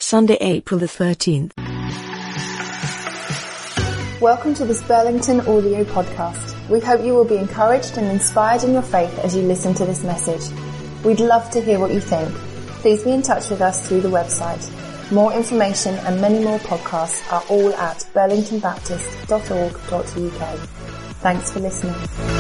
Sunday, April the 13th. Welcome to this Burlington audio podcast. We hope you will be encouraged and inspired in your faith as you listen to this message. We'd love to hear what you think. Please be in touch with us through the website. More information and many more podcasts are all at burlingtonbaptist.org.uk. Thanks for listening.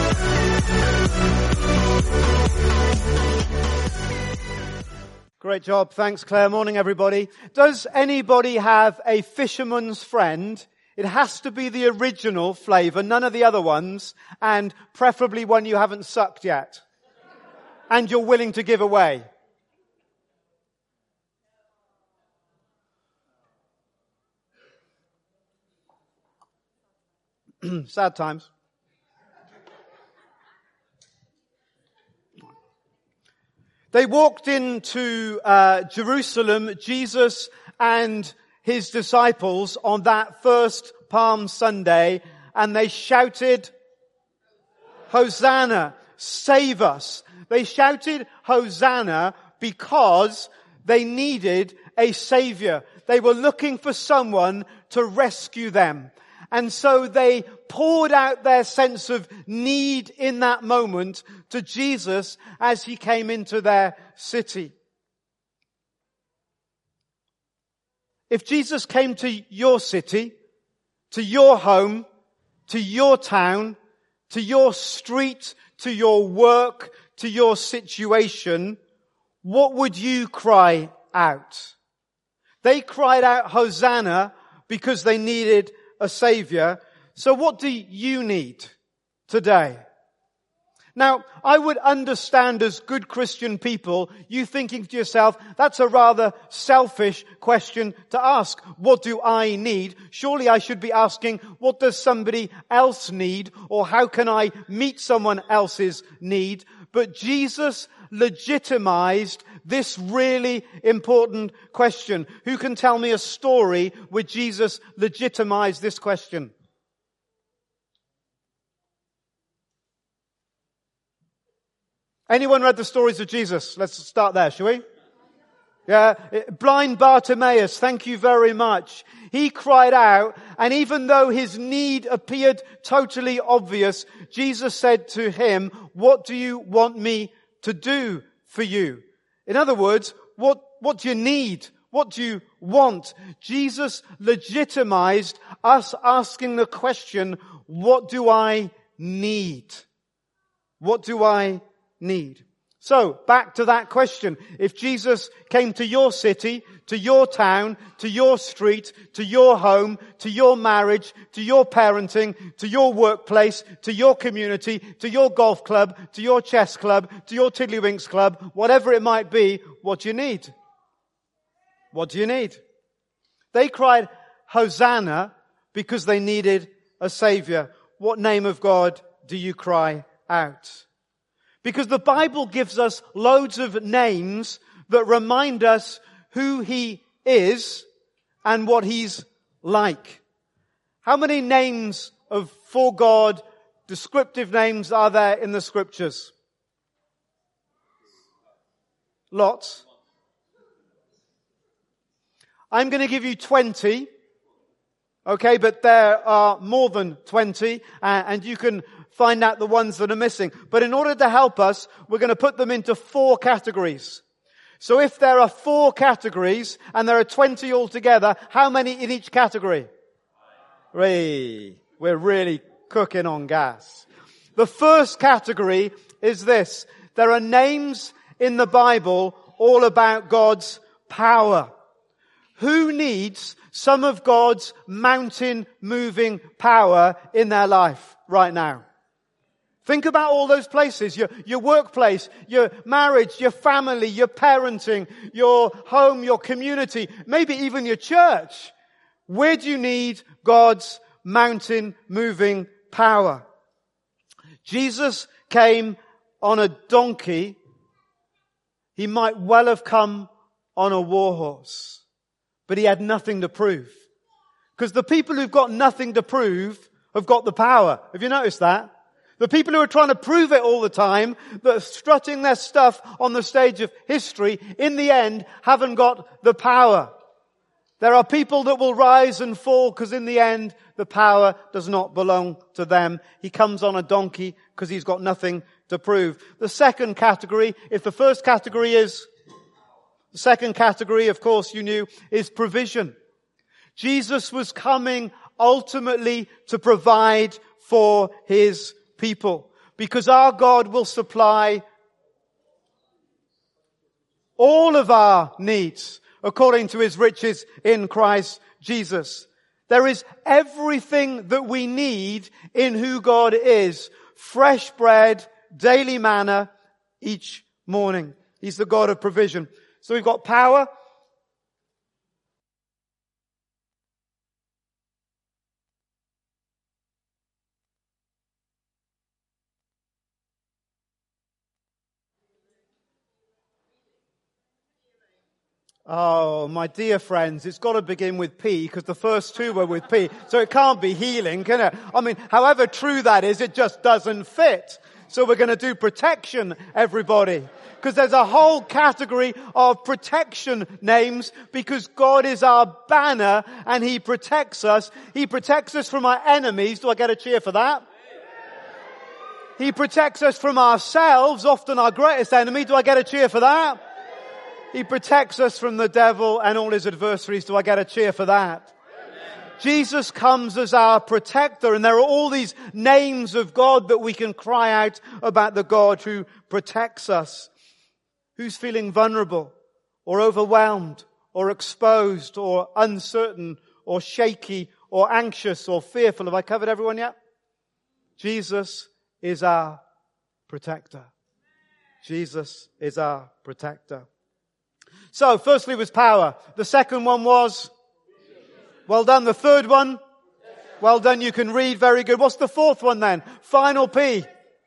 Great job. Thanks, Claire. Morning, everybody. Does anybody have a fisherman's friend? It has to be the original flavour, none of the other ones, and preferably one you haven't sucked yet. And you're willing to give away. Sad times. They walked into Jerusalem, Jesus and his disciples, on that first Palm Sunday, and they shouted, Hosanna, save us. They shouted Hosanna because they needed a savior. They were looking for someone to rescue them. And so they poured out their sense of need in that moment to Jesus as he came into their city. If Jesus came to your city, to your home, to your town, to your street, to your work, to your situation, what would you cry out? They cried out Hosanna because they needed a savior. So what do you need today? Now, I would understand as good Christian people, you thinking to yourself, that's a rather selfish question to ask. What do I need? Surely I should be asking, what does somebody else need? Or how can I meet someone else's need? But Jesus legitimized this really important question. Who can tell me a story where Jesus legitimized this question? Anyone read the stories of Jesus? Let's start there, shall we? Yeah, blind Bartimaeus, thank you very much. He cried out, and even though his need appeared totally obvious, Jesus said to him, what do you want me to do for you? In other words, what do you need? What do you want? Jesus legitimized us asking the question, what do I need? What do I need? So, back to that question. If Jesus came to your city, to your town, to your street, to your home, to your marriage, to your parenting, to your workplace, to your community, to your golf club, to your chess club, to your Tiddlywinks club, whatever it might be, what do you need? What do you need? They cried Hosanna because they needed a savior. What name of God do you cry out? Because the Bible gives us loads of names that remind us who he is and what he's like. How many names for God, descriptive names, are there in the scriptures? Lots. I'm going to give you 20. Okay, but there are more than 20, and you can find out the ones that are missing. But in order to help us, we're going to put them into 4 categories. So if there are 4 categories, and there are 20 altogether, how many in each category? 3. We're really cooking on gas. The first category is this. There are names in the Bible all about God's power. Who needs some of God's mountain-moving power in their life right now? Think about all those places, your workplace, your marriage, your family, your parenting, your home, your community, maybe even your church. Where do you need God's mountain-moving power? Jesus came on a donkey. He might well have come on a war horse, but he had nothing to prove. Because the people who've got nothing to prove have got the power. Have you noticed that? The people who are trying to prove it all the time, that are strutting their stuff on the stage of history, in the end, haven't got the power. There are people that will rise and fall because in the end, the power does not belong to them. He comes on a donkey because he's got nothing to prove. The second category, if the first category is, the second category, of course, you knew, is provision. Jesus was coming ultimately to provide for his people, because our God will supply all of our needs according to his riches in Christ Jesus. There is everything that we need in who God is. Fresh bread, daily manna each morning. He's the God of provision. So we've got power. Oh, my dear friends, it's got to begin with P, because the first two were with P. So it can't be healing, can it? I mean, however true that is, it just doesn't fit. So we're going to do protection, everybody. Because there's a whole category of protection names, because God is our banner and he protects us. He protects us from our enemies. Do I get a cheer for that? He protects us from ourselves, often our greatest enemy. Do I get a cheer for that? He protects us from the devil and all his adversaries. Do I get a cheer for that? Amen. Jesus comes as our protector, and there are all these names of God that we can cry out about the God who protects us. Who's feeling vulnerable or overwhelmed or exposed or uncertain or shaky or anxious or fearful? Have I covered everyone yet? Jesus is our protector. Jesus is our protector. So, firstly was power. The second one was? Well done. The third one? Well done. You can read. Very good. What's the fourth one then? Final P.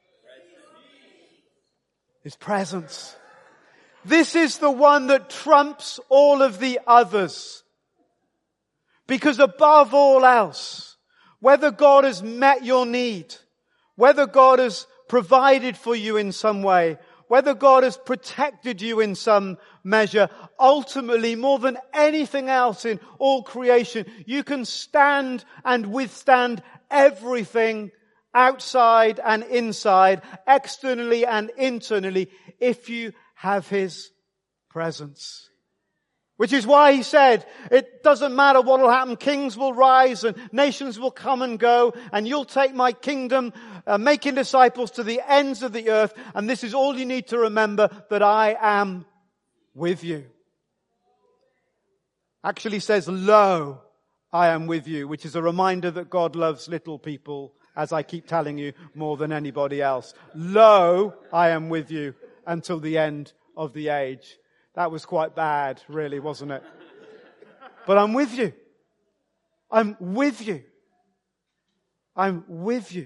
His presence. This is the one that trumps all of the others. Because above all else, whether God has met your need, whether God has provided for you in some way, whether God has protected you in some measure, ultimately, more than anything else in all creation, you can stand and withstand everything outside and inside, externally and internally, if you have his presence. Which is why he said, it doesn't matter what will happen, kings will rise and nations will come and go, and you'll take my kingdom, making disciples to the ends of the earth, and this is all you need to remember, that I am with you. Actually says, lo, I am with you, which is a reminder that God loves little people, as I keep telling you, more than anybody else. Lo, I am with you until the end of the age. That was quite bad, really, wasn't it? But I'm with you. I'm with you. I'm with you.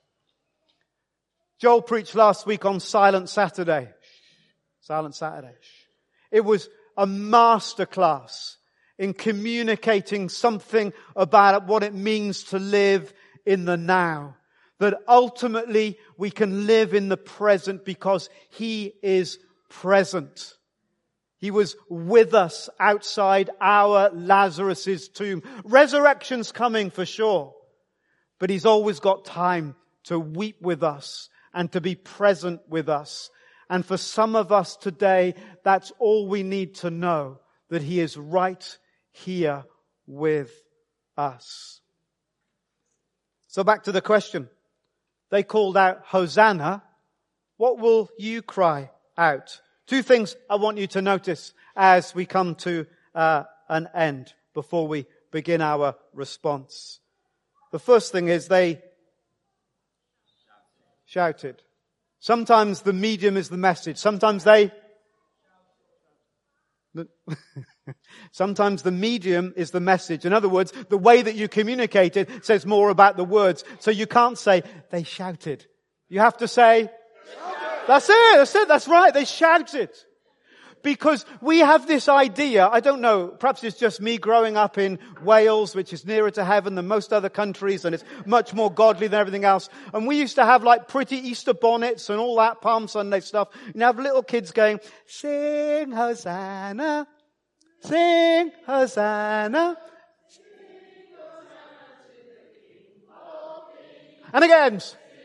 Joel preached last week on Silent Saturday. Silent Saturday. It was a masterclass in communicating something about what it means to live in the now. That ultimately we can live in the present because he is present. He was with us outside our Lazarus's tomb. Resurrection's coming for sure. But he's always got time to weep with us and to be present with us. And for some of us today, that's all we need to know, that he is right here with us. So back to the question. They called out, Hosanna. What will you cry out? Two things I want you to notice as we come to an end before we begin our response. The first thing is they shouted. Sometimes the medium is the message. Sometimes sometimes the medium is the message. In other words, the way that you communicate it says more about the words. So you can't say, they shouted. You have to say, that's it, that's right, they shouted. Because we have this idea, I don't know, perhaps it's just me growing up in Wales, which is nearer to heaven than most other countries, and it's much more godly than everything else. And we used to have like pretty Easter bonnets and all that Palm Sunday stuff. And you have little kids going, sing Hosanna. Sing Hosanna. And again.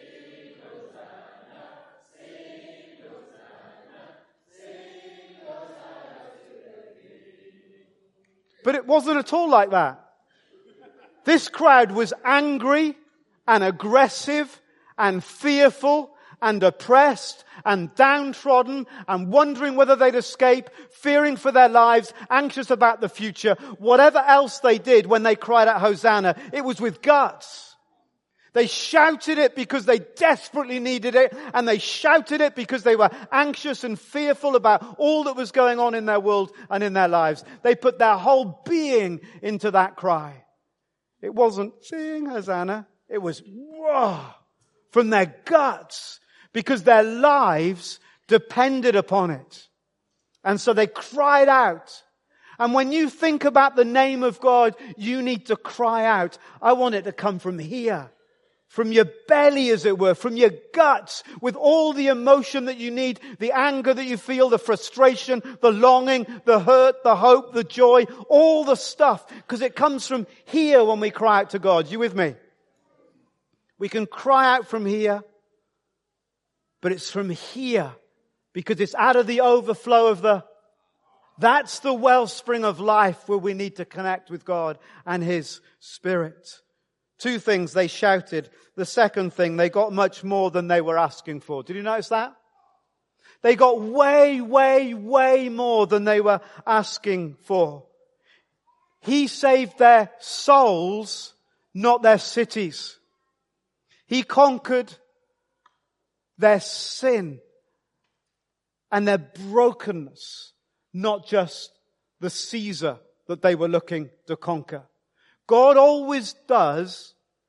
But it wasn't at all like that. This crowd was angry and aggressive and fearful and oppressed and downtrodden and wondering whether they'd escape, fearing for their lives, anxious about the future. Whatever else they did when they cried out Hosanna, it was with guts. They shouted it because they desperately needed it, and they shouted it because they were anxious and fearful about all that was going on in their world and in their lives. They put their whole being into that cry. It wasn't sing Hosanna. It was whoa, from their guts, because their lives depended upon it. And so they cried out. And when you think about the name of God, you need to cry out. I want it to come from here. From your belly, as it were, from your guts, with all the emotion that you need, the anger that you feel, the frustration, the longing, the hurt, the hope, the joy, all the stuff, because it comes from here when we cry out to God. You with me? We can cry out from here, but it's from here, because it's out of the overflow of that's the wellspring of life where we need to connect with God and His Spirit. Two things they shouted. The second thing, they got much more than they were asking for. Did you notice that? They got way, way, way more than they were asking for. He saved their souls, not their cities. He conquered their sin and their brokenness, not just the Caesar that they were looking to conquer. God always does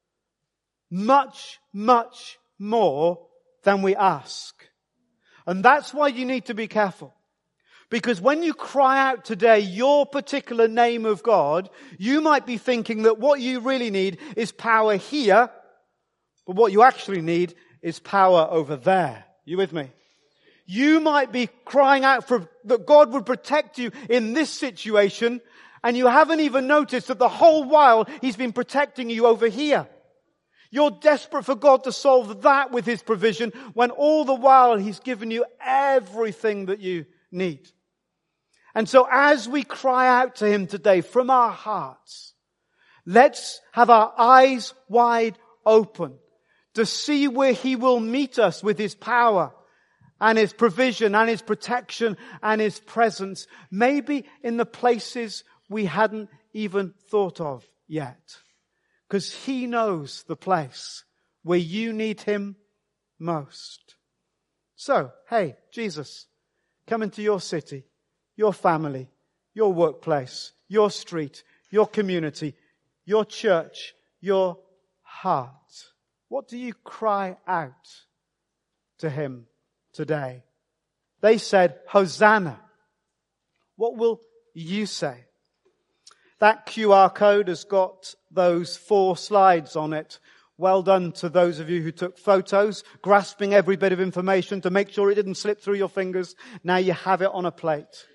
much, much more than we ask. And that's why you need to be careful. Because when you cry out today your particular name of God, you might be thinking that what you really need is power here, but what you actually need is power over there. You with me? You might be crying out for that God would protect you in this situation, and you haven't even noticed that the whole while He's been protecting you over here. You're desperate for God to solve that with His provision, when all the while He's given you everything that you need. And so as we cry out to Him today from our hearts, let's have our eyes wide open to see where He will meet us with His power and His provision and His protection and His presence, maybe in the places we hadn't even thought of yet. Because He knows the place where you need Him most. So, hey, Jesus, come into your city, your family, your workplace, your street, your community, your church, your heart. What do you cry out to Him today? They said, Hosanna. What will you say? That QR code has got those 4 slides on it. Well done to those of you who took photos, grasping every bit of information to make sure it didn't slip through your fingers. Now you have it on a plate.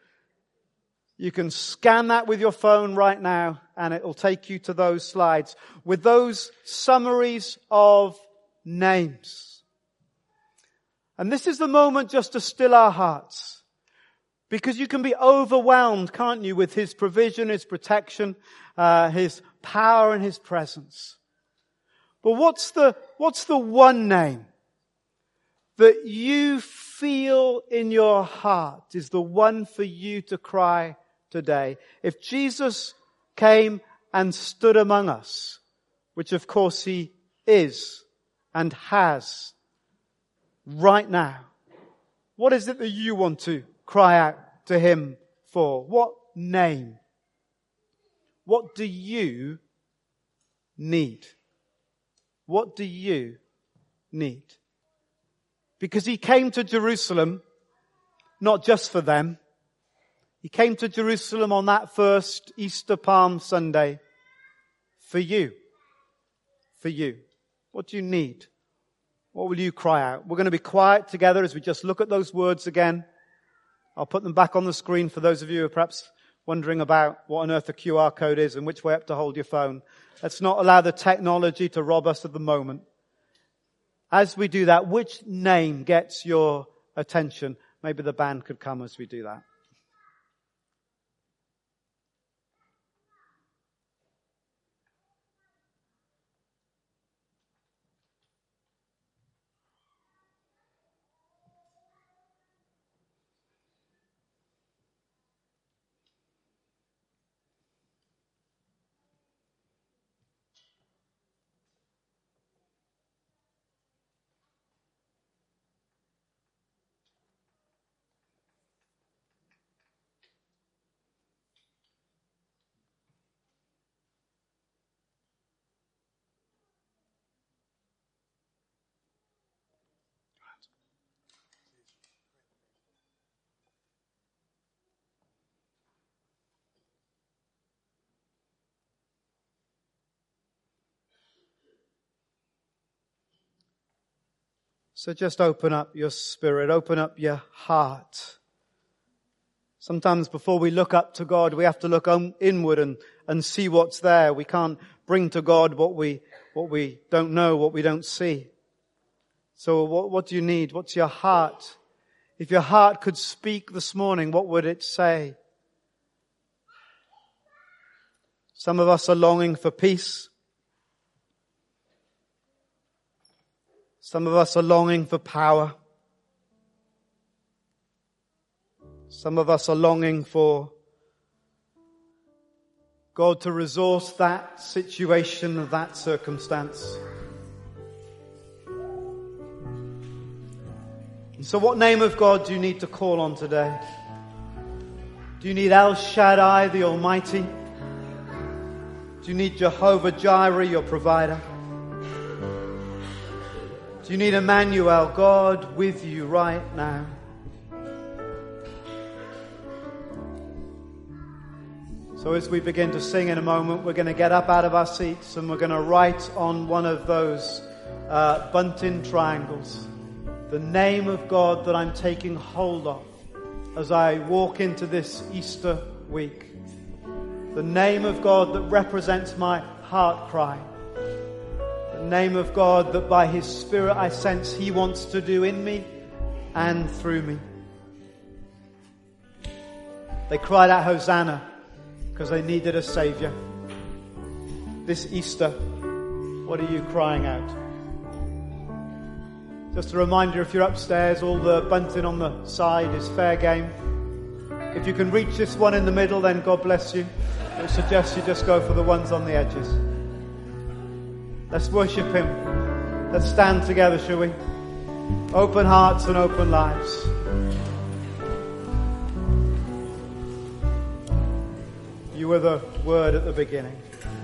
You can scan that with your phone right now, and it will take you to those slides with those summaries of names. And this is the moment just to still our hearts. Because you can be overwhelmed, can't you, with His provision, His protection, His power and His presence. But what's the one name that you feel in your heart is the one for you to cry today? If Jesus came and stood among us, which of course He is and has right now, what is it that you want to cry out to Him for? What name? What do you need? What do you need? Because He came to Jerusalem not just for them. He came to Jerusalem on that first Easter Palm Sunday for you. For you. What do you need? What will you cry out? We're going to be quiet together as we just look at those words again. I'll put them back on the screen for those of you who are perhaps wondering about what on earth the QR code is and which way up to hold your phone. Let's not allow the technology to rob us of the moment. As we do that, which name gets your attention? Maybe the band could come as we do that. So just open up your spirit, open up your heart. Sometimes before we look up to God, we have to look inward and see what's there. We can't bring to God what we don't know, what we don't see. So what do you need? What's your heart? If your heart could speak this morning, what would it say? Some of us are longing for peace. Some of us are longing for power. Some of us are longing for God to resource that situation, that circumstance. And so what name of God do you need to call on today? Do you need El Shaddai, the Almighty? Do you need Jehovah Jireh, your provider? Do you need Emmanuel, God with you right now? So as we begin to sing in a moment, we're going to get up out of our seats and we're going to write on one of those bunting triangles the name of God that I'm taking hold of as I walk into this Easter week. The name of God that represents my heart cry. The name of God that by His Spirit I sense He wants to do in me and through me. They cried out Hosanna because they needed a Saviour. This Easter, what are you crying out? Just a reminder, if you're upstairs, all the bunting on the side is fair game. If you can reach this one in the middle, then God bless you. I suggest you just go for the ones on the edges. Let's worship Him. Let's stand together, shall we? Open hearts and open lives. You were the Word at the beginning.